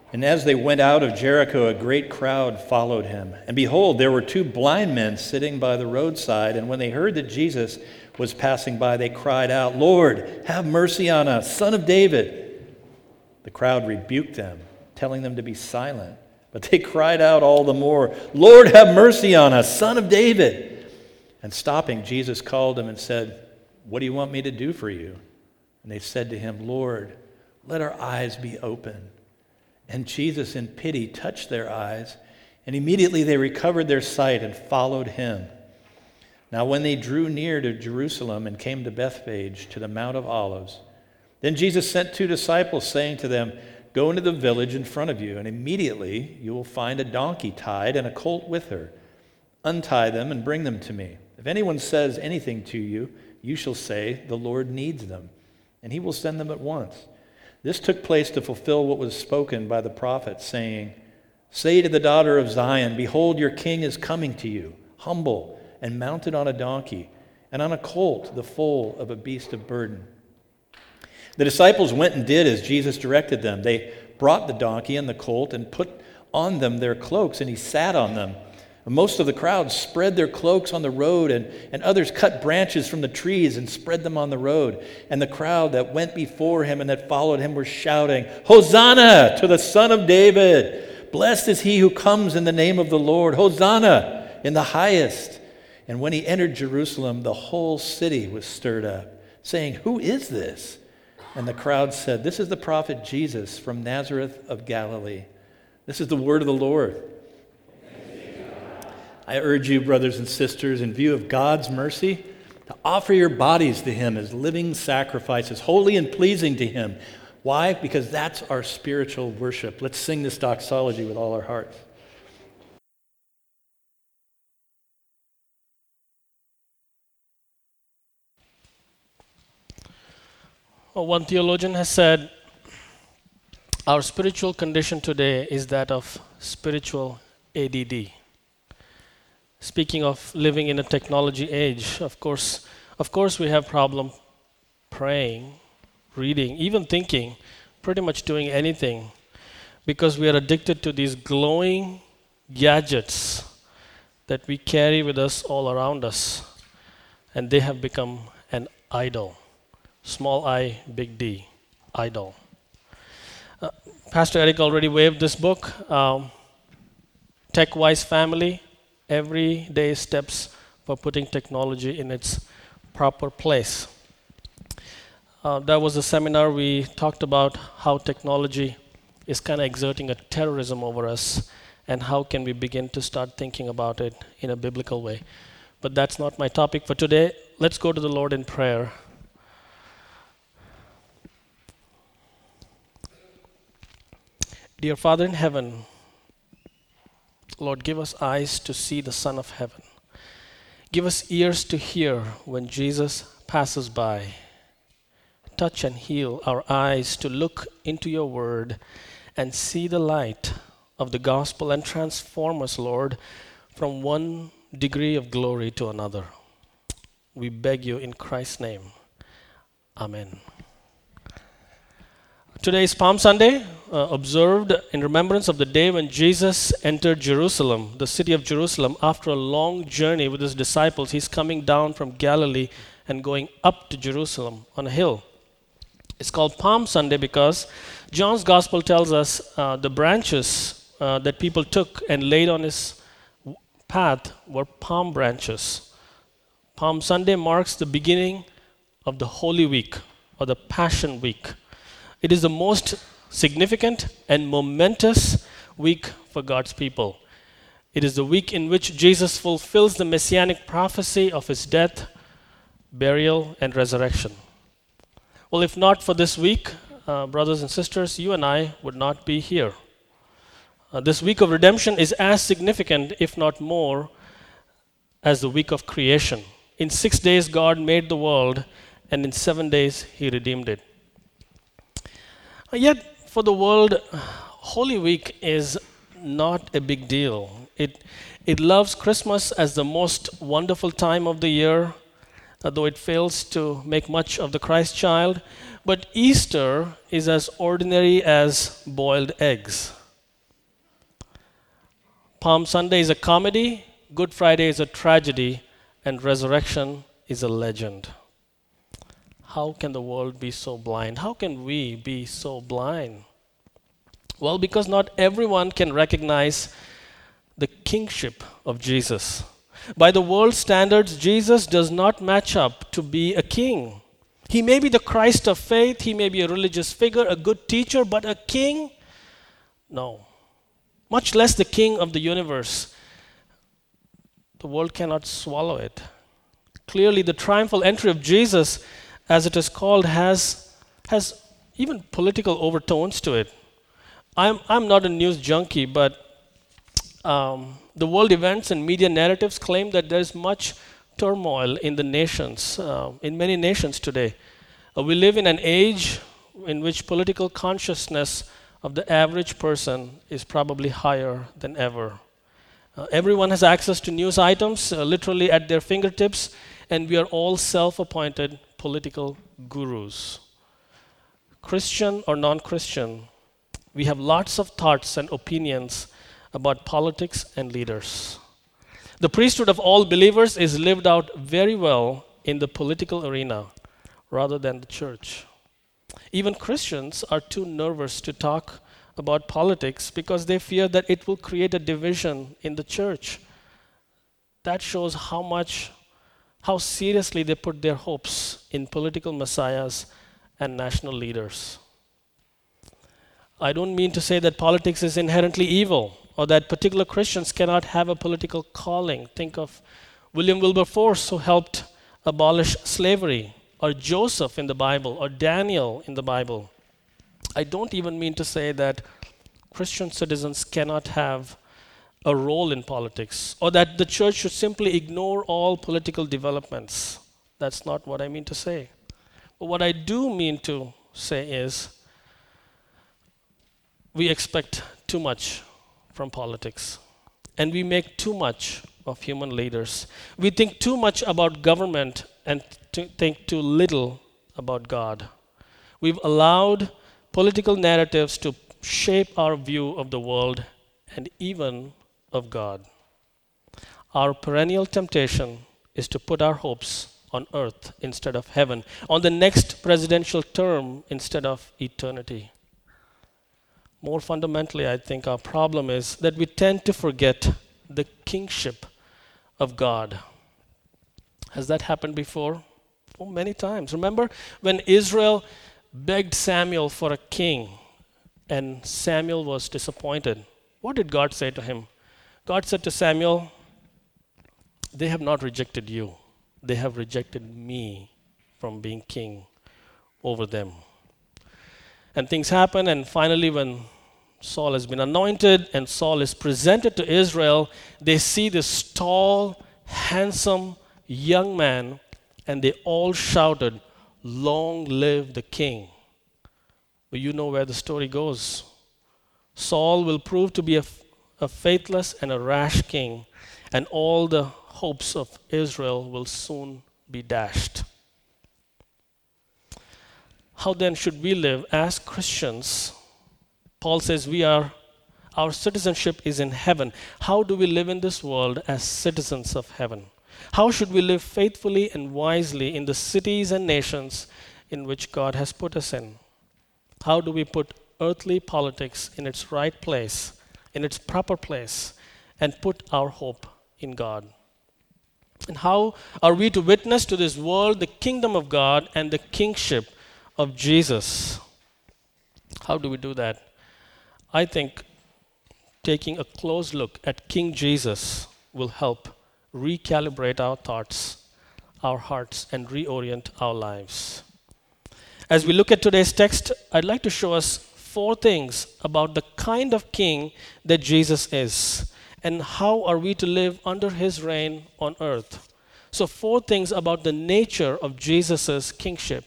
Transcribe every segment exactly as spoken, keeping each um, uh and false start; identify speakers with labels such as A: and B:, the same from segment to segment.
A: And as they went out of Jericho, a great crowd followed him. And behold, there were two blind men sitting by the roadside. And when they heard that Jesus was passing by, they cried out, "Lord, have mercy on us, Son of David." The crowd rebuked them, telling them to be silent. But they cried out all the more, "Lord, have mercy on us, Son of David." And stopping, Jesus called them and said, "What do you want me to do for you?" And they said to him, "Lord, let our eyes be open." And Jesus, in pity, touched their eyes, and immediately they recovered their sight and followed him. Now when they drew near to Jerusalem and came to Bethphage, to the Mount of Olives, then Jesus sent two disciples, saying to them, "Go into the village in front of you, and immediately you will find a donkey tied and a colt with her. Untie them and bring them to me. If anyone says anything to you, you shall say, 'The Lord needs them,' and he will send them at once." This took place to fulfill what was spoken by the prophet, saying, "Say to the daughter of Zion, behold, your king is coming to you, humble and mounted on a donkey, and on a colt, the foal of a beast of burden." The disciples went and did as Jesus directed them. They brought the donkey and the colt and put on them their cloaks, and he sat on them. Most of the crowd spread their cloaks on the road, and, and others cut branches from the trees and spread them on the road. And the crowd that went before him and that followed him were shouting, "Hosanna to the Son of David! Blessed is he who comes in the name of the Lord! Hosanna in the highest!" And when he entered Jerusalem, the whole city was stirred up, saying, "Who is this?" And the crowd said, "This is the prophet Jesus from Nazareth of Galilee." This is the word of the Lord. I urge you, brothers and sisters, in view of God's mercy, to offer your bodies to him as living sacrifices, holy and pleasing to him. Why? Because that's our spiritual worship. Let's sing this doxology with all our hearts.
B: Well, one theologian has said, our spiritual condition today is that of spiritual A D D. Speaking of living in a technology age, of course, of course we have problem praying, reading, even thinking, pretty much doing anything, because we are addicted to these glowing gadgets that we carry with us all around us, and they have become an idol. Small I, big D, idol. Uh, Pastor Eric already waved this book, um, Tech-Wise Family. Everyday steps for putting technology in its proper place. Uh, that was a seminar we talked about how technology is kind of exerting a terrorism over us, and how can we begin to start thinking about it in a biblical way. But that's not my topic for today. Let's go to the Lord in prayer. Dear Father in heaven, Lord, give us eyes to see the Son of Heaven. Give us ears to hear when Jesus passes by. Touch and heal our eyes to look into your word and see the light of the gospel and transform us, Lord, from one degree of glory to another. We beg you in Christ's name. Amen. Today is Palm Sunday, uh, observed in remembrance of the day when Jesus entered Jerusalem, the city of Jerusalem, after a long journey with his disciples. He's coming down from Galilee and going up to Jerusalem on a hill. It's called Palm Sunday because John's Gospel tells us uh, the branches uh, that people took and laid on his path were palm branches. Palm Sunday marks the beginning of the Holy Week or the Passion Week. It is the most significant and momentous week for God's people. It is the week in which Jesus fulfills the messianic prophecy of his death, burial, and resurrection. Well, if not for this week, uh, brothers and sisters, you and I would not be here. Uh, this week of redemption is as significant, if not more, as the week of creation. In six days, God made the world, and in seven days, he redeemed it. Yet, for the world, Holy Week is not a big deal. It, it loves Christmas as the most wonderful time of the year, though it fails to make much of the Christ child. But Easter is as ordinary as boiled eggs. Palm Sunday is a comedy, Good Friday is a tragedy, and resurrection is a legend. How can the world be so blind? How can we be so blind? Well, because not everyone can recognize the kingship of Jesus. By the world's standards, Jesus does not match up to be a king. He may be the Christ of faith, he may be a religious figure, a good teacher, but a king? No. Much less the king of the universe. The world cannot swallow it. Clearly, the triumphal entry of Jesus, as it is called, has, has even political overtones to it. I'm, I'm not a news junkie, but um, the world events and media narratives claim that there is much turmoil in the nations, uh, in many nations today. Uh, we live in an age in which political consciousness of the average person is probably higher than ever. Uh, everyone has access to news items uh, literally at their fingertips, and we are all self-appointed political gurus. Christian or non-Christian, we have lots of thoughts and opinions about politics and leaders. The priesthood of all believers is lived out very well in the political arena rather than the church. Even Christians are too nervous to talk about politics because they fear that it will create a division in the church. That shows how much, how seriously they put their hopes in political messiahs and national leaders. I don't mean to say that politics is inherently evil or that particular Christians cannot have a political calling. Think of William Wilberforce, who helped abolish slavery, or Joseph in the Bible, or Daniel in the Bible. I don't even mean to say that Christian citizens cannot have a role in politics, or that the church should simply ignore all political developments. That's not what I mean to say. But what I do mean to say is, we expect too much from politics, and we make too much of human leaders. We think too much about government and to think too little about God. We've allowed political narratives to shape our view of the world and even of God. Our perennial temptation is to put our hopes on earth instead of heaven, on the next presidential term instead of eternity. More fundamentally, I think our problem is that we tend to forget the kingship of God. Has that happened before? Oh, many times. Remember when Israel begged Samuel for a king and Samuel was disappointed? What did God say to him? God said to Samuel, "They have not rejected you. They have rejected me from being king over them." And things happen, and finally when Saul has been anointed and Saul is presented to Israel, they see this tall, handsome young man, and they all shouted, "Long live the king." But you know where the story goes. Saul will prove to be a, a faithless and a rash king, and all the hopes of Israel will soon be dashed. How then should we live as Christians? Paul says we are, our citizenship is in heaven. How do we live in this world as citizens of heaven? How should we live faithfully and wisely in the cities and nations in which God has put us in? How do we put earthly politics in its right place, in its proper place, and put our hope in God? And how are we to witness to this world the kingdom of God and the kingship of Jesus? How do we do that? I think taking a close look at King Jesus will help recalibrate our thoughts, our hearts, and reorient our lives. As we look at today's text, I'd like to show us four things about the kind of king that Jesus is, and how are we to live under his reign on earth. So four things about the nature of Jesus' kingship.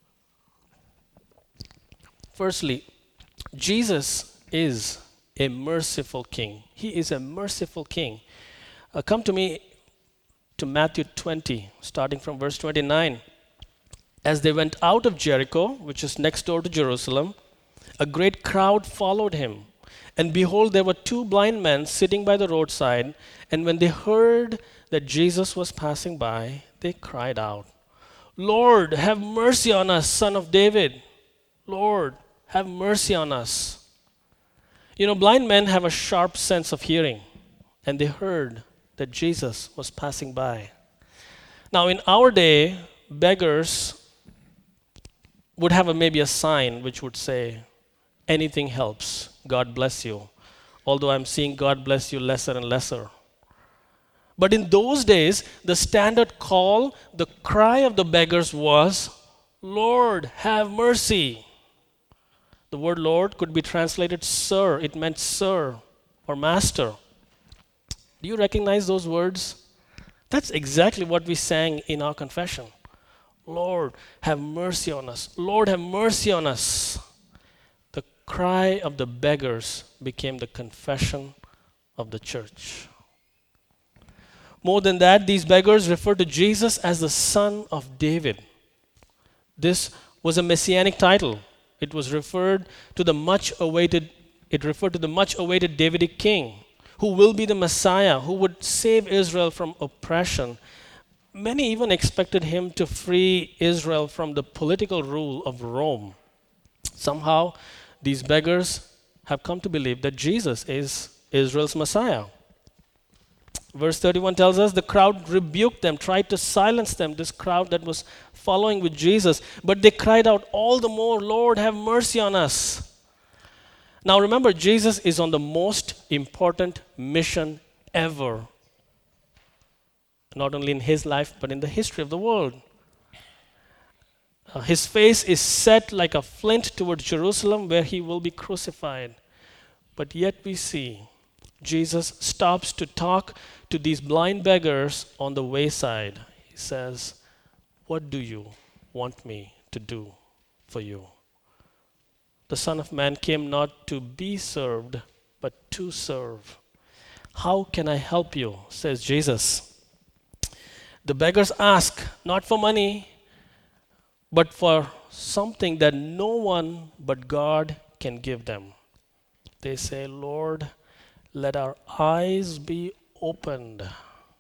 B: Firstly, Jesus is a merciful king. He is a merciful king. Uh, come to me to Matthew twenty, starting from verse twenty-nine. As they went out of Jericho, which is next door to Jerusalem, a great crowd followed him. And behold, there were two blind men sitting by the roadside, and when they heard that Jesus was passing by, they cried out, Lord, have mercy on us, Son of David. Lord, have mercy on us. You know, blind men have a sharp sense of hearing, and they heard that Jesus was passing by. Now, in our day, beggars would have a, maybe a sign which would say, anything helps, God bless you. Although I'm seeing God bless you lesser and lesser. But in those days, the standard call, the cry of the beggars was, Lord, have mercy. The word Lord could be translated sir. It meant sir or master. Do you recognize those words? That's exactly what we sang in our confession. Lord, have mercy on us. Lord, have mercy on us. The cry of the beggars became the confession of the church. More than that, these beggars referred to Jesus as the Son of David. This was a messianic title. It was referred to the much awaited, it referred to the much awaited Davidic king, who will be the Messiah, who would save Israel from oppression. Many even expected him to free Israel from the political rule of Rome. Somehow, these beggars have come to believe that Jesus is Israel's Messiah. Verse thirty-one tells us the crowd rebuked them, tried to silence them, this crowd that was following with Jesus. But they cried out all the more, Lord, have mercy on us. Now remember, Jesus is on the most important mission ever. Not only in his life, but in the history of the world. Uh, his face is set like a flint towards Jerusalem where he will be crucified. But yet we see Jesus stops to talk to these blind beggars on the wayside. He says, what do you want me to do for you? The Son of Man came not to be served, but to serve. How can I help you? Says Jesus. The beggars ask, not for money, but for something that no one but God can give them. They say, Lord, let our eyes be opened.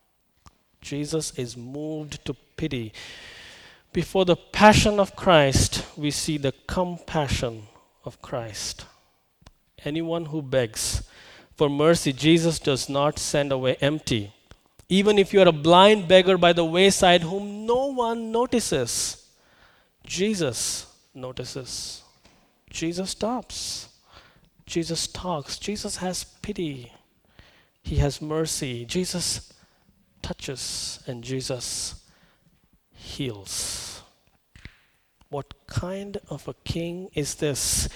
B: Jesus is moved to pity. Before the passion of Christ, we see the compassion of Christ. Anyone who begs for mercy, Jesus does not send away empty. Even if you are a blind beggar by the wayside whom no one notices, Jesus notices. Jesus stops. Jesus talks. Jesus has pity. He has mercy. Jesus touches and Jesus heals. What kind of a king is this?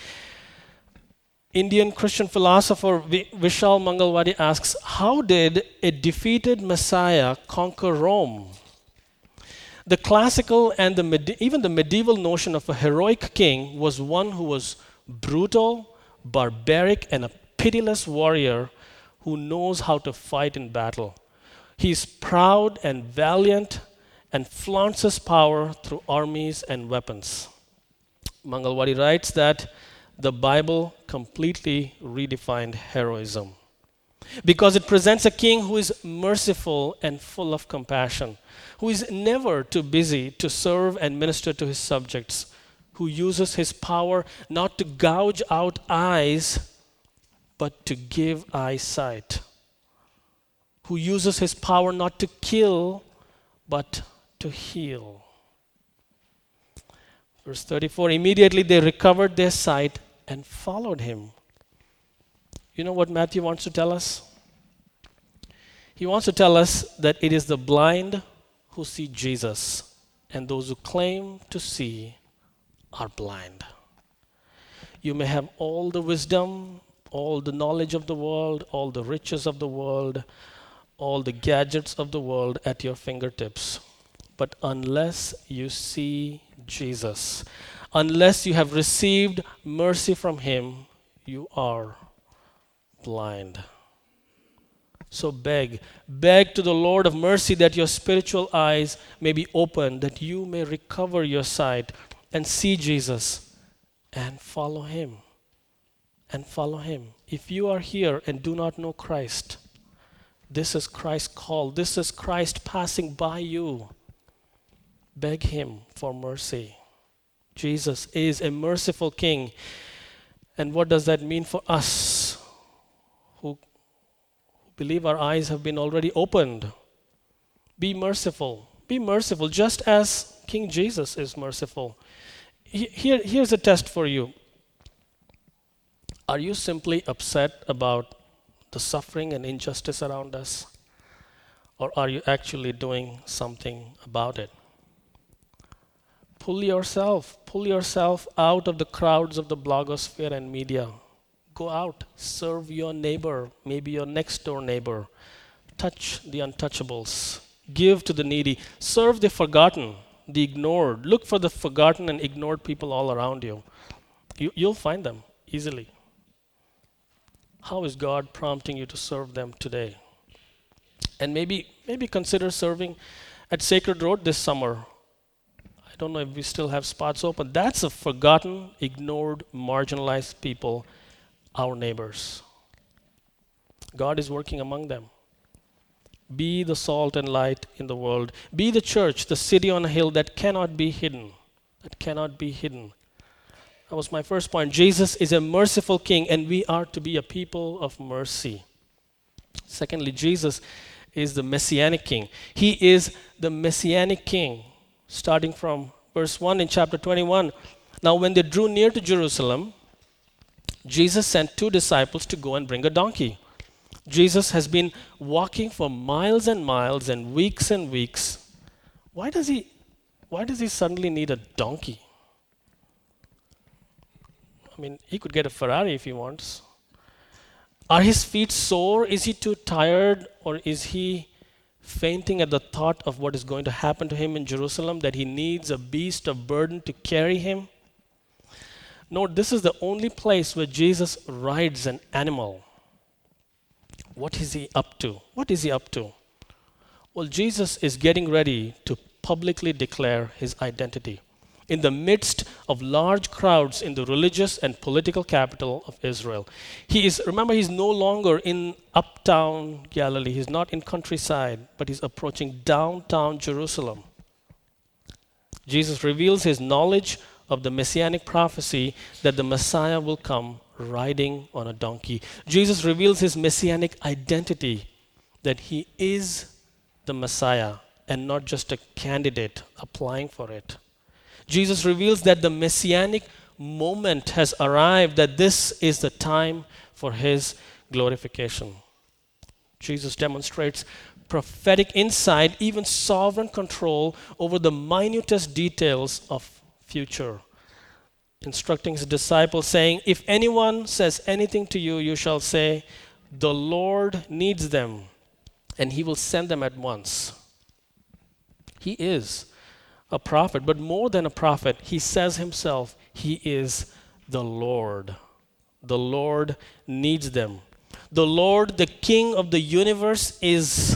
B: Indian Christian philosopher Vishal Mangalwadi asks, how did a defeated Messiah conquer Rome? The classical and the med- even the medieval notion of a heroic king was one who was brutal, barbaric, and a pitiless warrior who knows how to fight in battle. He's proud and valiant and flaunts his power through armies and weapons. Mangalwadi writes that the Bible completely redefined heroism because it presents a king who is merciful and full of compassion, who is never too busy to serve and minister to his subjects, who uses his power not to gouge out eyes, but to give eyesight, who uses his power not to kill, but to heal. Verse thirty-four, immediately they recovered their sight and followed him. You know what Matthew wants to tell us? He wants to tell us that it is the blind who see Jesus, and those who claim to see are blind. You may have all the wisdom, all the knowledge of the world, all the riches of the world, all the gadgets of the world at your fingertips. But unless you see Jesus, unless you have received mercy from him, you are blind. So beg, beg to the Lord of mercy that your spiritual eyes may be opened, that you may recover your sight and see Jesus and follow him and follow him. If you are here and do not know Christ, this is Christ's call. This is Christ passing by you. Beg him for mercy. Jesus is a merciful King. And what does that mean for us who believe our eyes have been already opened? Be merciful. Be merciful just as King Jesus is merciful. Here, here's a test for you. Are you simply upset about the suffering and injustice around us? Or are you actually doing something about it? Pull yourself, pull yourself out of the crowds of the blogosphere and media. Go out, serve your neighbor, maybe your next door neighbor. Touch the untouchables. Give to the needy. Serve the forgotten, the ignored. Look for the forgotten and ignored people all around you. you you'll find them easily. How is God prompting you to serve them today? And maybe, maybe consider serving at Sacred Road this summer. I don't know if we still have spots open. That's a forgotten, ignored, marginalized people, our neighbors. God is working among them. Be the salt and light in the world. Be the church, the city on a hill that cannot be hidden. That cannot be hidden. That was my first point. Jesus is a merciful King, and we are to be a people of mercy. Secondly, Jesus is the Messianic King. He is the Messianic King. Starting from verse one in chapter twenty-one. Now when they drew near to Jerusalem, Jesus sent two disciples to go and bring a donkey. Jesus has been walking for miles and miles and weeks and weeks. Why does he, why does he suddenly need a donkey? I mean, he could get a Ferrari if he wants. Are his feet sore? Is he too tired? Or is he fainting at the thought of what is going to happen to him in Jerusalem, that he needs a beast of burden to carry him? Note, this is the only place where Jesus rides an animal. What is he up to? What is he up to? Well, Jesus is getting ready to publicly declare his identity in the midst of large crowds in the religious and political capital of Israel. He is, remember, he's no longer in uptown Galilee. He's not in countryside, but he's approaching downtown Jerusalem. Jesus reveals his knowledge of the messianic prophecy that the Messiah will come riding on a donkey. Jesus reveals his messianic identity, that he is the Messiah and not just a candidate applying for it. Jesus reveals that the messianic moment has arrived, that this is the time for his glorification. Jesus demonstrates prophetic insight, even sovereign control over the minutest details of future, instructing his disciples, saying, if anyone says anything to you, you shall say, the Lord needs them, and he will send them at once. He is a prophet, but more than a prophet, he says himself, he is the Lord. The Lord needs them. The Lord, the King of the universe, is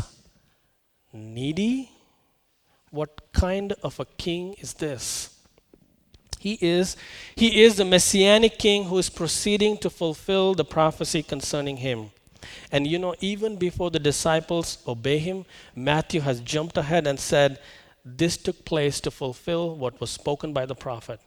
B: needy? What kind of a king is this? He is, he is the messianic king who is proceeding to fulfill the prophecy concerning him. And you know, even before the disciples obey him, Matthew has jumped ahead and said, this took place to fulfill what was spoken by the prophet.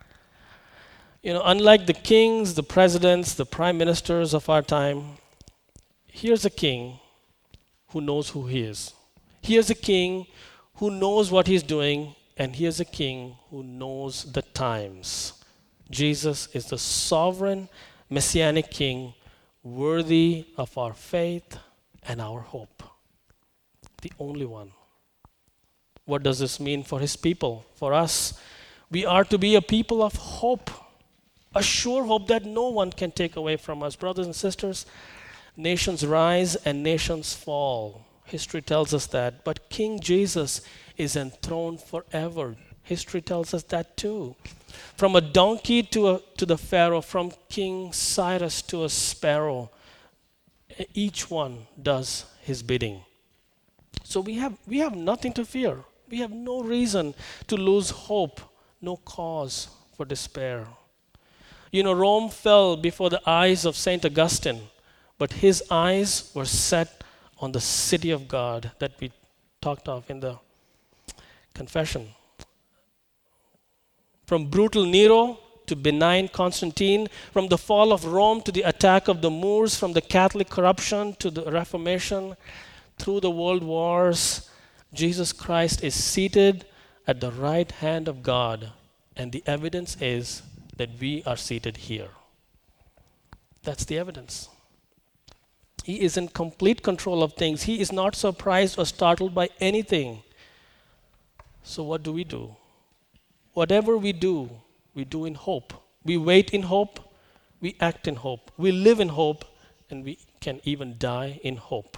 B: You know, unlike the kings, the presidents, the prime ministers of our time, here's a king who knows who he is. Here's a king who knows what he's doing, and here's a king who knows the times. Jesus is the sovereign messianic king, worthy of our faith and our hope. The only one. What does this mean for his people, for us? We are to be a people of hope, a sure hope that no one can take away from us. Brothers and sisters, nations rise and nations fall. History tells us that. But King Jesus is enthroned forever. History tells us that too. From a donkey to, a, to the Pharaoh, from King Cyrus to a sparrow, each one does his bidding. So we have, we have nothing to fear. We have no reason to lose hope, no cause for despair. You know, Rome fell before the eyes of Saint Augustine, but his eyes were set on the city of God that we talked of in the confession. From brutal Nero to benign Constantine, from the fall of Rome to the attack of the Moors, from the Catholic corruption to the Reformation, through the world wars, Jesus Christ is seated at the right hand of God, and the evidence is that we are seated here. That's the evidence. He is in complete control of things. He is not surprised or startled by anything. So what do we do? Whatever we do, we do in hope. We wait in hope, we act in hope. We live in hope, and we can even die in hope.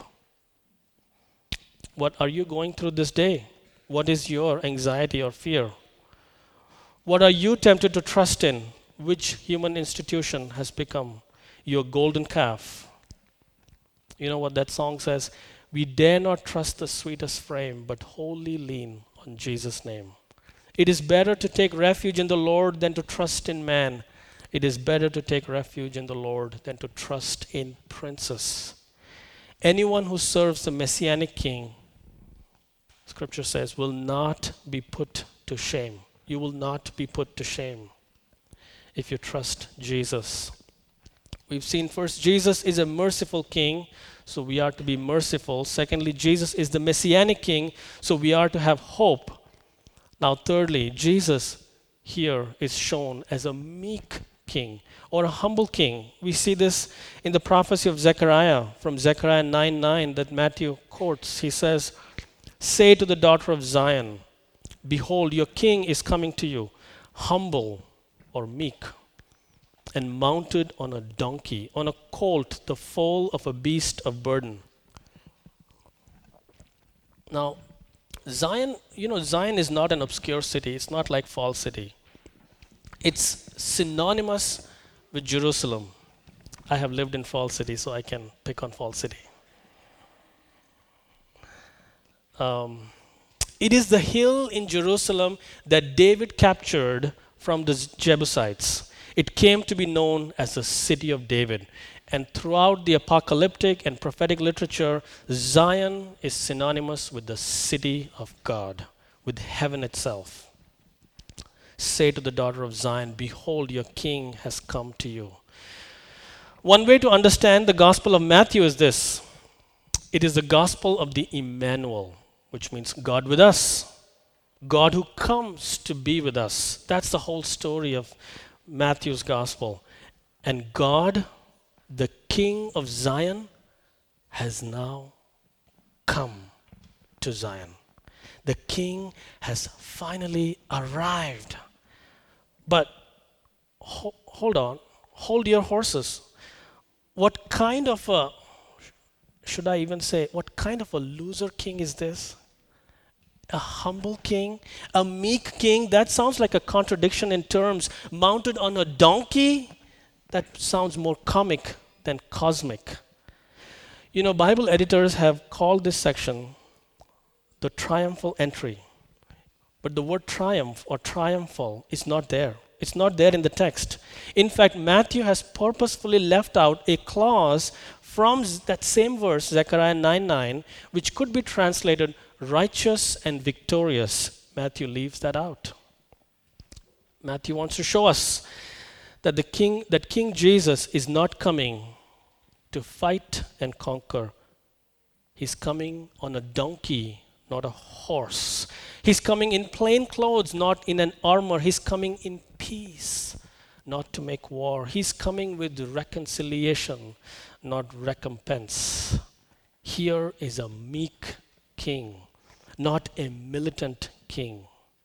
B: What are you going through this day? What is your anxiety or fear? What are you tempted to trust in? Which human institution has become your golden calf? You know what that song says? We dare not trust the sweetest frame, but wholly lean on Jesus' name. It is better to take refuge in the Lord than to trust in man. It is better to take refuge in the Lord than to trust in princes. Anyone who serves the Messianic King, Scripture says, will not be put to shame. You will not be put to shame if you trust Jesus. We've seen first, Jesus is a merciful king, so we are to be merciful. Secondly, Jesus is the Messianic King, so we are to have hope. Now, thirdly, Jesus here is shown as a meek king or a humble king. We see this in the prophecy of Zechariah from Zechariah nine nine that Matthew quotes. He says, "Say to the daughter of Zion, behold, your king is coming to you, humble or meek, and mounted on a donkey, on a colt, the foal of a beast of burden." Now, Zion, you know, Zion is not an obscure city. It's not like Fall City. It's synonymous with Jerusalem. I have lived in Fall City, so I can pick on Fall City. Um, it is the hill in Jerusalem that David captured from the Jebusites. It came to be known as the city of David. And throughout the apocalyptic and prophetic literature, Zion is synonymous with the city of God, with heaven itself. Say to the daughter of Zion, behold, your king has come to you. One way to understand the Gospel of Matthew is this. It is the Gospel of the Emmanuel, which means God with us. God who comes to be with us. That's the whole story of Matthew's Gospel. And God, the King of Zion, has now come to Zion. The King has finally arrived. But ho- hold on, hold your horses. What kind of a, should I even say, what kind of a loser king is this? A humble king, a meek king? That sounds like a contradiction in terms. Mounted on a donkey? That sounds more comic than cosmic. You know, Bible editors have called this section the triumphal entry. But the word triumph or triumphal is not there. It's not there in the text. In fact, Matthew has purposefully left out a clause from that same verse, Zechariah nine nine, which could be translated righteous and victorious. Matthew leaves that out. Matthew wants to show us that the king, that King Jesus is not coming to fight and conquer. He's coming on a donkey, not a horse. He's coming in plain clothes, not in an armor. He's coming in peace, not to make war. He's coming with reconciliation, not recompense. Here is a meek king, not a militant king.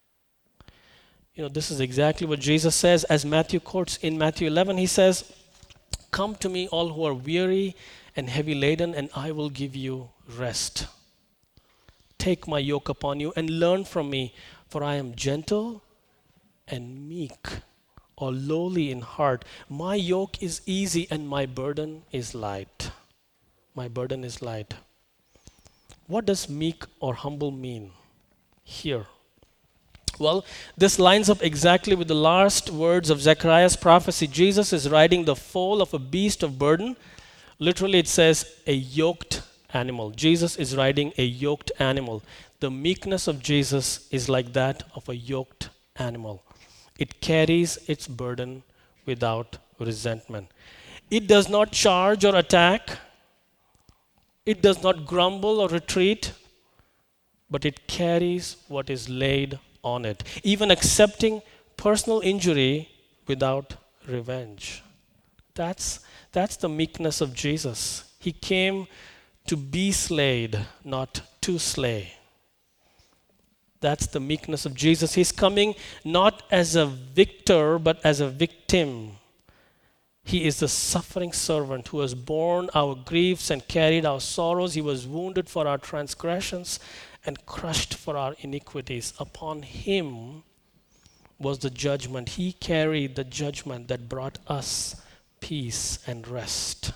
B: You know, this is exactly what Jesus says, as Matthew quotes in Matthew eleven. He says, "Come to me, all who are weary and heavy laden, and I will give you rest. Take my yoke upon you and learn from me, for I am gentle and meek," or lowly in heart. "My yoke is easy and my burden is light." My burden is light. What does meek or humble mean here? Well, this lines up exactly with the last words of Zechariah's prophecy. Jesus is riding the foal of a beast of burden. Literally, it says a yoked animal. Jesus is riding a yoked animal. The meekness of Jesus is like that of a yoked animal. It carries its burden without resentment. It does not charge or attack. It does not grumble or retreat, but it carries what is laid on it, even accepting personal injury without revenge. That's, that's the meekness of Jesus. He came to be slayed, not to slay. That's the meekness of Jesus. He's coming not as a victor, but as a victim. He is the suffering servant who has borne our griefs and carried our sorrows. He was wounded for our transgressions and crushed for our iniquities. Upon him was the judgment. He carried the judgment that brought us peace and rest.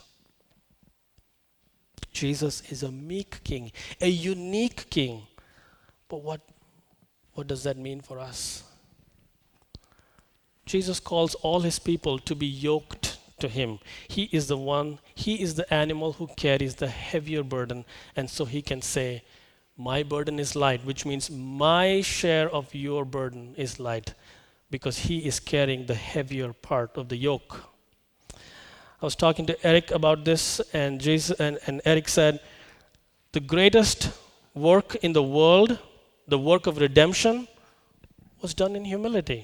B: Jesus is a meek king, a unique king. But what, what does that mean for us? Jesus calls all his people to be yoked to him. He is the one, he is the animal who carries the heavier burden. And so he can say, my burden is light, which means my share of your burden is light, because he is carrying the heavier part of the yoke. I was talking to Eric about this, and, Jesus, and, and Eric said, the greatest work in the world, the work of redemption, was done in humility.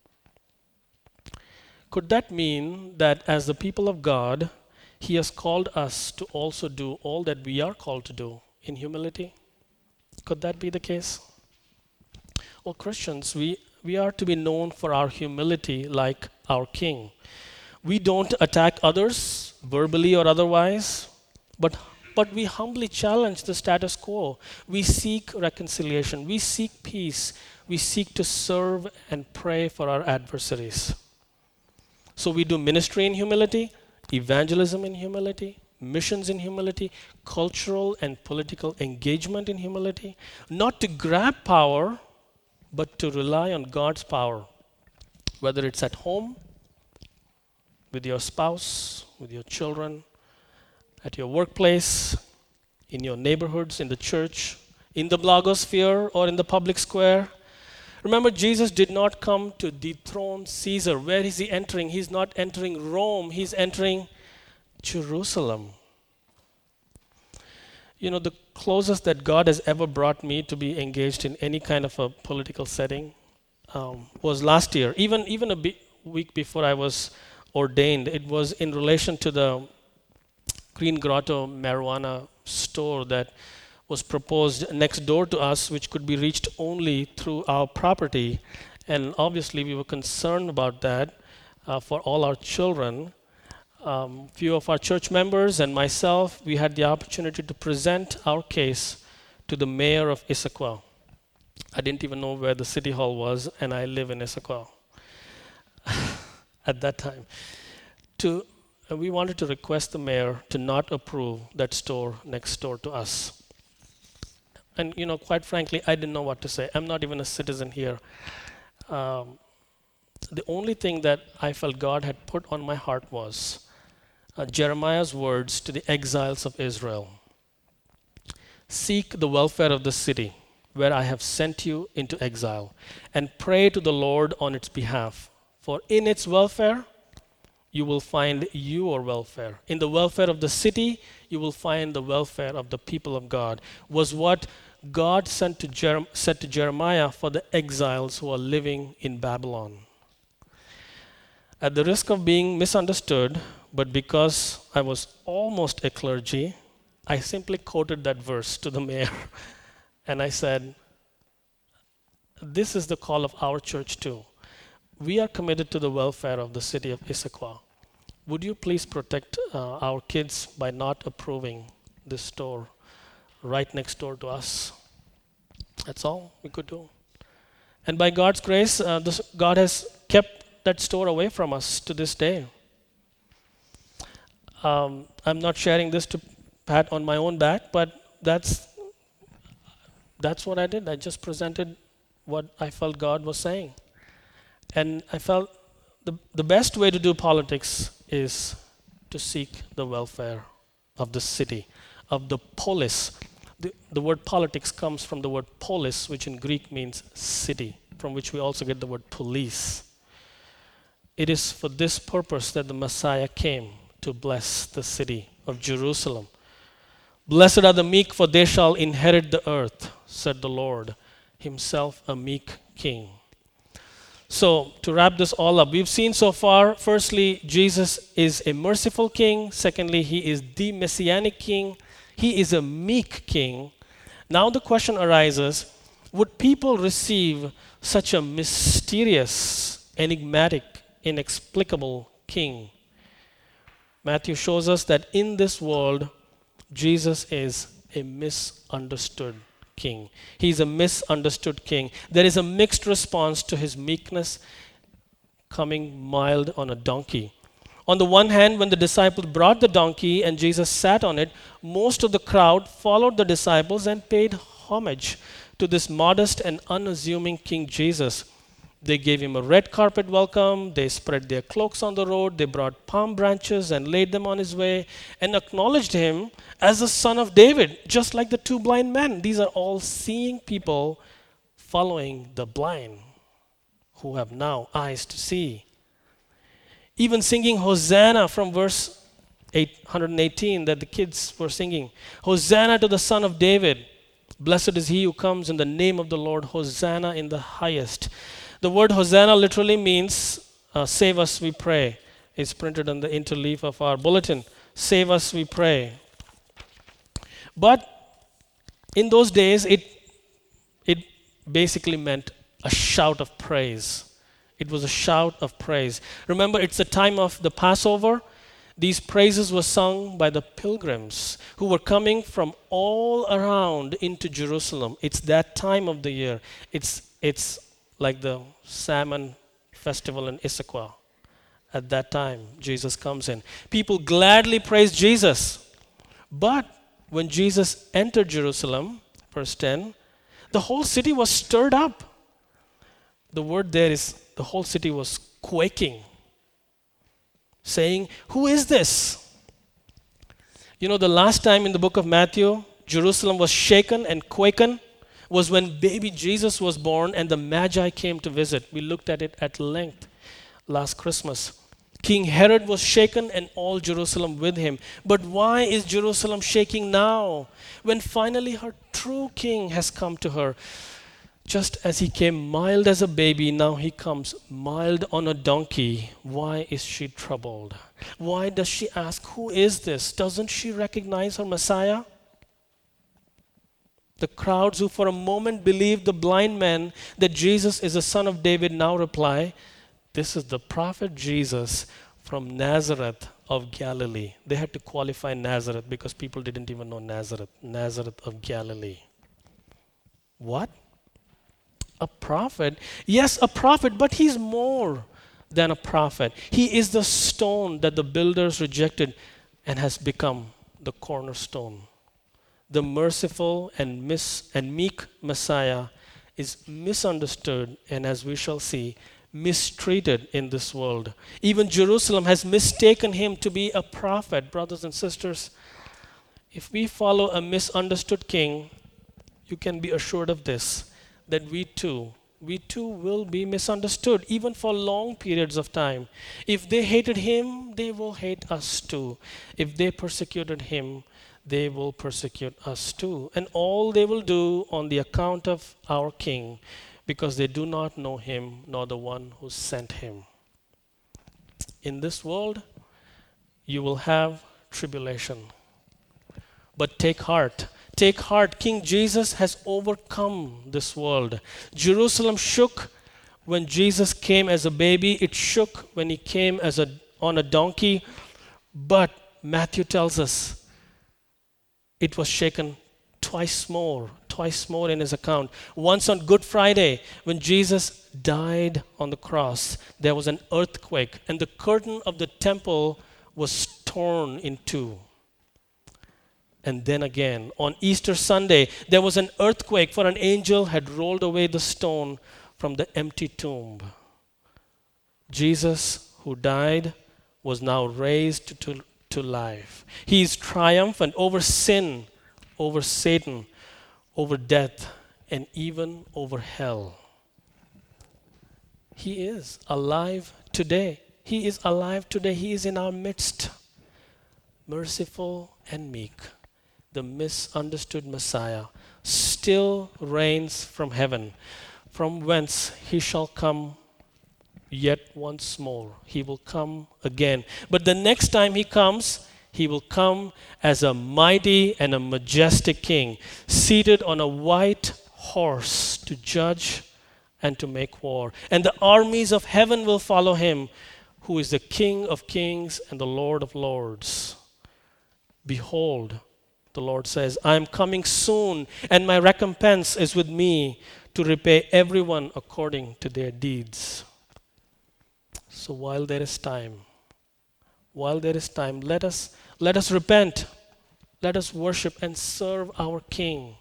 B: Could that mean that as the people of God, he has called us to also do all that we are called to do in humility? Could that be the case? Well, Christians, we, we are to be known for our humility like our King. We don't attack others, verbally or otherwise, but, but we humbly challenge the status quo. We seek reconciliation. We seek peace. We seek to serve and pray for our adversaries. So we do ministry in humility, evangelism in humility, missions in humility, cultural and political engagement in humility, not to grab power, but to rely on God's power, whether it's at home, with your spouse, with your children, at your workplace, in your neighborhoods, in the church, in the blogosphere, or in the public square. Remember, Jesus did not come to dethrone Caesar. Where is he entering? He's not entering Rome, he's entering Jerusalem. You know, the closest that God has ever brought me to be engaged in any kind of a political setting um, was last year. Even, even a bi- week before I was ordained, it was in relation to the Green Grotto marijuana store that was proposed next door to us, which could be reached only through our property. And obviously, we were concerned about that uh, for all our children. Um, few of our church members and myself, we had the opportunity to present our case to the mayor of Issaquah. I didn't even know where the city hall was, and I live in Issaquah at that time. To, and we wanted to request the mayor to not approve that store next door to us. And, you know, quite frankly, I didn't know what to say. I'm not even a citizen here. Um, the only thing that I felt God had put on my heart was uh, Jeremiah's words to the exiles of Israel. Seek the welfare of the city where I have sent you into exile, and pray to the Lord on its behalf. For in its welfare, you will find your welfare. In the welfare of the city, you will find the welfare of the people of God, was what God sent to Jer- said to Jeremiah for the exiles who are living in Babylon. At the risk of being misunderstood, but because I was almost a clergy, I simply quoted that verse to the mayor. And I said, this is the call of our church too. We are committed to the welfare of the city of Issaquah. Would you please protect uh, our kids by not approving this store right next door to us? That's all we could do. And by God's grace, uh, this, God has kept that store away from us to this day. Um, I'm not sharing this to pat on my own back, but that's that's what I did. I just presented what I felt God was saying. And I felt the, the best way to do politics is to seek the welfare of the city, of the polis. The, the word politics comes from the word polis, which in Greek means city, from which we also get the word police. It is for this purpose that the Messiah came, to bless the city of Jerusalem. Blessed are the meek, for they shall inherit the earth, said the Lord, himself a meek king. So, to wrap this all up, we've seen so far, firstly, Jesus is a merciful king. Secondly, he is the messianic king. He is a meek king. Now the question arises, would people receive such a mysterious, enigmatic, inexplicable king? Matthew shows us that in this world, Jesus is a misunderstood king. He's a misunderstood king. There is a mixed response to his meekness, coming mild on a donkey. On the one hand, when the disciples brought the donkey and Jesus sat on it, most of the crowd followed the disciples and paid homage to this modest and unassuming King Jesus. They gave him a red carpet welcome. They spread their cloaks on the road. They brought palm branches and laid them on his way and acknowledged him as the son of David, just like the two blind men. These are all seeing people following the blind who have now eyes to see. Even singing Hosanna from verse eight hundred eighteen that the kids were singing. Hosanna to the Son of David. Blessed is he who comes in the name of the Lord. Hosanna in the highest. The word Hosanna literally means, uh, save us, we pray. It's printed on the interleaf of our bulletin. Save us, we pray. But in those days, it, it basically meant a shout of praise. It was a shout of praise. Remember, it's the time of the Passover. These praises were sung by the pilgrims who were coming from all around into Jerusalem. It's that time of the year. It's, it's like the salmon festival in Issaquah. At that time, Jesus comes in. People gladly praise Jesus. But when Jesus entered Jerusalem, verse ten, the whole city was stirred up. The word there is, the whole city was quaking, saying, who is this? You know, the last time in the book of Matthew, Jerusalem was shaken and quaken was when baby Jesus was born and the Magi came to visit. We looked at it at length last Christmas. King Herod was shaken and all Jerusalem with him. But why is Jerusalem shaking now, when finally her true king has come to her? Just as he came mild as a baby, now he comes mild on a donkey. Why is she troubled? Why does she ask, who is this? Doesn't she recognize her Messiah? The crowds who for a moment believed the blind men that Jesus is the son of David now reply, this is the prophet Jesus from Nazareth of Galilee. They had to qualify Nazareth because people didn't even know Nazareth. Nazareth of Galilee. What? A prophet? Yes, a prophet, but he's more than a prophet. He is the stone that the builders rejected and has become the cornerstone. The merciful and, mis- and meek Messiah is misunderstood and, as we shall see, mistreated in this world. Even Jerusalem has mistaken him to be a prophet. Brothers and sisters, if we follow a misunderstood king, you can be assured of this, that we too, we too will be misunderstood, even for long periods of time. If they hated him, they will hate us too. If they persecuted him, they will persecute us too. And all they will do on the account of our King, because they do not know him nor the one who sent him. In this world, you will have tribulation. But take heart. Take heart. King Jesus has overcome this world. Jerusalem shook when Jesus came as a baby. It shook when he came as a, on a donkey. But Matthew tells us it was shaken twice more, twice more in his account. Once on Good Friday, when Jesus died on the cross, there was an earthquake, and the curtain of the temple was torn in two. and then again. On Easter Sunday, there was an earthquake, for an angel had rolled away the stone from the empty tomb. Jesus, who died, was now raised to, to life. He is triumphant over sin, over Satan, over death, and even over hell. He is alive today. He is alive today. He is in our midst. Merciful and meek, the misunderstood Messiah still reigns from heaven, from whence he shall come yet once more. He will come again. But the next time he comes, he will come as a mighty and a majestic king, seated on a white horse to judge and to make war. And the armies of heaven will follow him, who is the King of kings and the Lord of lords. Behold, the Lord says, I am coming soon, and my recompense is with me to repay everyone according to their deeds. So while there is time, while there is time, let us let us repent. Let us worship and serve our King.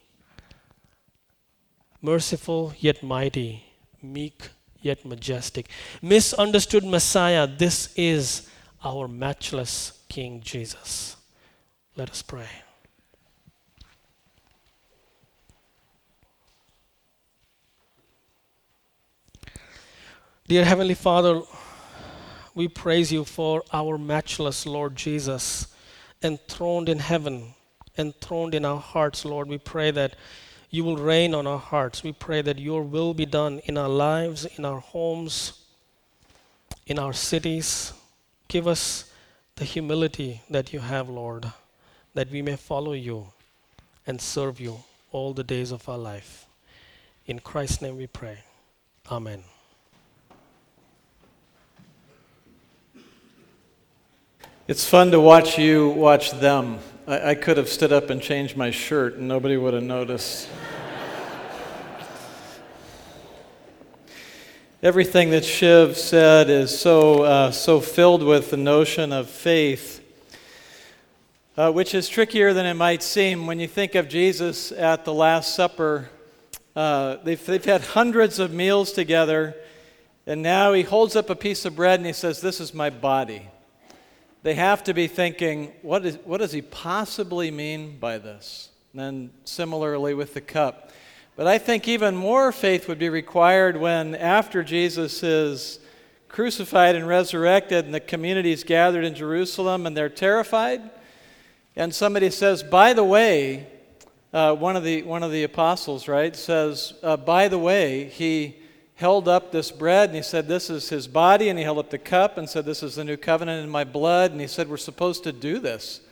B: Merciful yet mighty, meek yet majestic, misunderstood Messiah, this is our matchless King Jesus. Let us pray. Dear Heavenly Father, we praise you for our matchless Lord Jesus, enthroned in heaven, enthroned in our hearts, Lord. We pray that you will reign on our hearts. We pray that your will be done in our lives, in our homes, in our cities. Give us the humility that you have, Lord, that we may follow you and serve you all the days of our life. In Christ's name we pray. Amen.
C: It's fun to watch you watch them. I, I could have stood up and changed my shirt and nobody would have noticed. Everything that Shiv said is so uh, so filled with the notion of faith, uh, which is trickier than it might seem. When you think of Jesus at the Last Supper, uh, they've, they've had hundreds of meals together, and now he holds up a piece of bread and he says, "This is my body." They have to be thinking, what, is, what does he possibly mean by this? And then similarly with the cup. But I think even more faith would be required when, after Jesus is crucified and resurrected and the community is gathered in Jerusalem and they're terrified, and somebody says, by the way, uh, one of the one of the apostles, right, says, uh, by the way, he held up this bread and he said, this is his body, and he held up the cup and said, this is the new covenant in my blood, and he said, we're supposed to do this.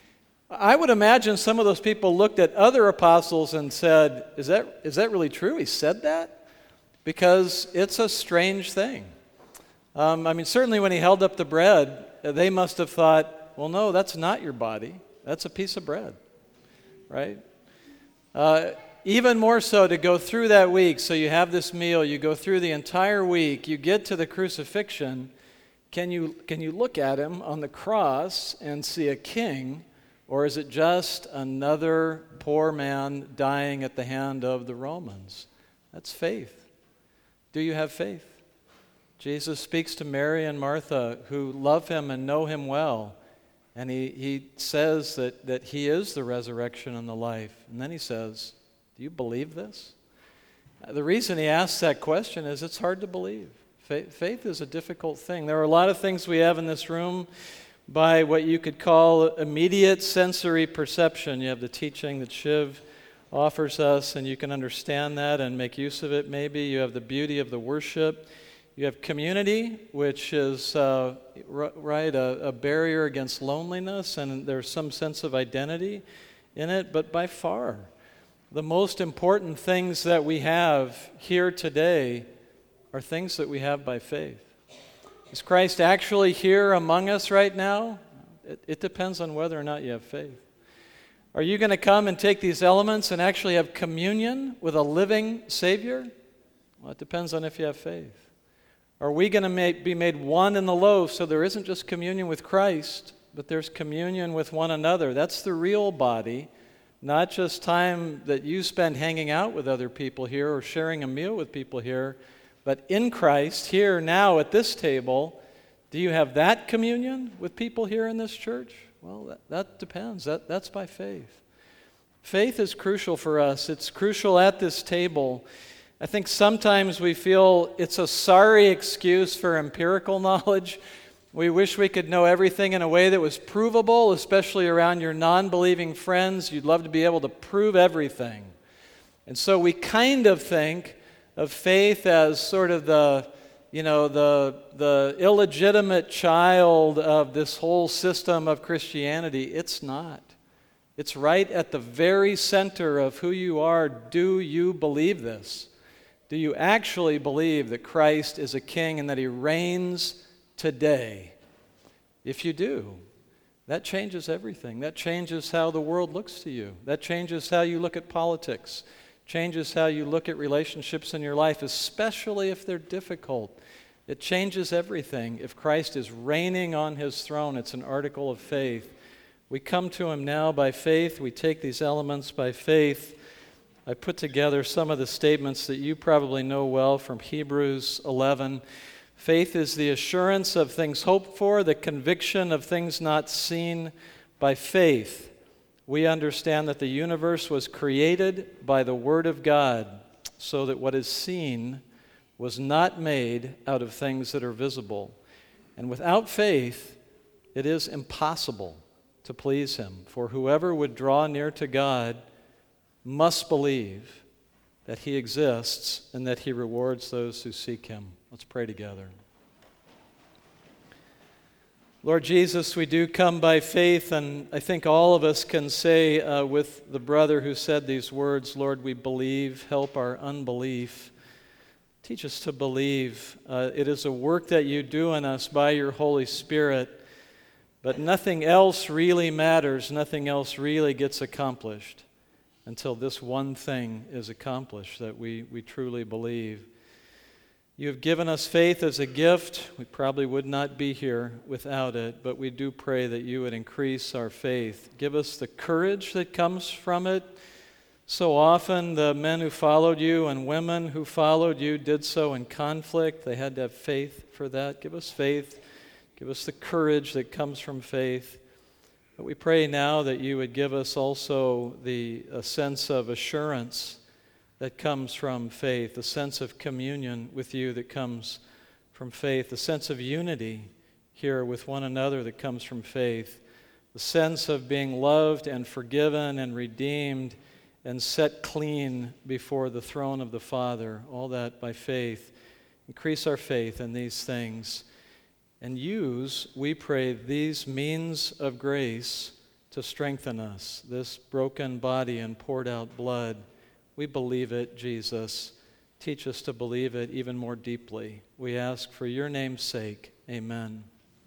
C: I would imagine some of those people looked at other apostles and said, is that is that really true? He said that? Because it's a strange thing. Um, I mean, certainly when he held up the bread, they must have thought, well, no, that's not your body. That's a piece of bread, right? Uh, even more so to go through that week, so you have this meal, you go through the entire week, you get to the crucifixion, can you, can you look at him on the cross and see a king? Or is it just another poor man dying at the hand of the Romans? That's faith. Do you have faith? Jesus speaks to Mary and Martha, who love him and know him well. And he, he says that, that he is the resurrection and the life. And then he says, do you believe this? The reason he asks that question is it's hard to believe. Faith, faith is a difficult thing. There are a lot of things we have in this room by what you could call immediate sensory perception. You have the teaching that Shiv offers us, and you can understand that and make use of it maybe. You have the beauty of the worship. You have community, which is uh, right a, a barrier against loneliness, and there's some sense of identity in it. But by far, the most important things that we have here today are things that we have by faith. Is Christ actually here among us right now? It, it depends on whether or not you have faith. Are you going to come and take these elements and actually have communion with a living Savior? Well, it depends on if you have faith. Are we going to make, be made one in the loaf so there isn't just communion with Christ, but there's communion with one another. That's the real body, not just time that you spend hanging out with other people here or sharing a meal with people here, but in Christ, here, now, at this table. Do you have that communion with people here in this church? Well, that, that depends. That, that's by faith. Faith is crucial for us. It's crucial at this table. I think sometimes we feel it's a sorry excuse for empirical knowledge. We wish we could know everything in a way that was provable, especially around your non-believing friends. You'd love to be able to prove everything. And so we kind of think of faith as sort of the, you know, the, the illegitimate child of this whole system of Christianity. It's not. It's right at the very center of who you are. Do you believe this? Do you actually believe that Christ is a king and that he reigns today? If you do, that changes everything. That changes how the world looks to you. That changes how you look at politics. Changes how you look at relationships in your life, especially if they're difficult. It changes everything. If Christ is reigning on his throne, it's an article of faith. We come to him now by faith. We take these elements by faith. I put together some of the statements that you probably know well from Hebrews eleven. Faith is the assurance of things hoped for, the conviction of things not seen. By faith, we understand that the universe was created by the Word of God, so that what is seen was not made out of things that are visible. And without faith, it is impossible to please him. For whoever would draw near to God must believe that he exists and that he rewards those who seek him. Let's pray together. Lord Jesus, we do come by faith, and I think all of us can say uh, with the brother who said these words, Lord, we believe, help our unbelief. Teach us to believe. Uh, it is a work that you do in us by your Holy Spirit. But nothing else really matters, nothing else really gets accomplished until this one thing is accomplished, that we, we truly believe. You have given us faith as a gift. We probably would not be here without it, but we do pray that you would increase our faith. Give us the courage that comes from it. So often the men who followed you and women who followed you did so in conflict. They had to have faith for that. Give us faith. Give us the courage that comes from faith. But we pray now that you would give us also the a sense of assurance that comes from faith, a sense of communion with you that comes from faith, a sense of unity here with one another that comes from faith, the sense of being loved and forgiven and redeemed and set clean before the throne of the Father, all that by faith. Increase our faith in these things. And use, we pray, these means of grace to strengthen us, this broken body and poured out blood. We believe it, Jesus. Teach us to believe it even more deeply. We ask for your name's sake. Amen.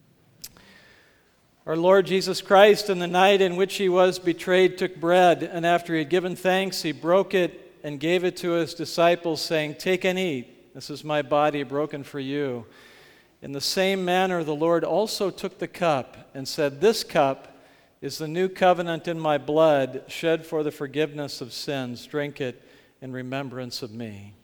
C: Our Lord Jesus Christ, in the night in which he was betrayed, took bread, and after he had given thanks, he broke it and gave it to his disciples, saying, "Take and eat. This is my body broken for you." In the same manner, the Lord also took the cup and said, "This cup is the new covenant in my blood, shed for the forgiveness of sins. Drink it in remembrance of me."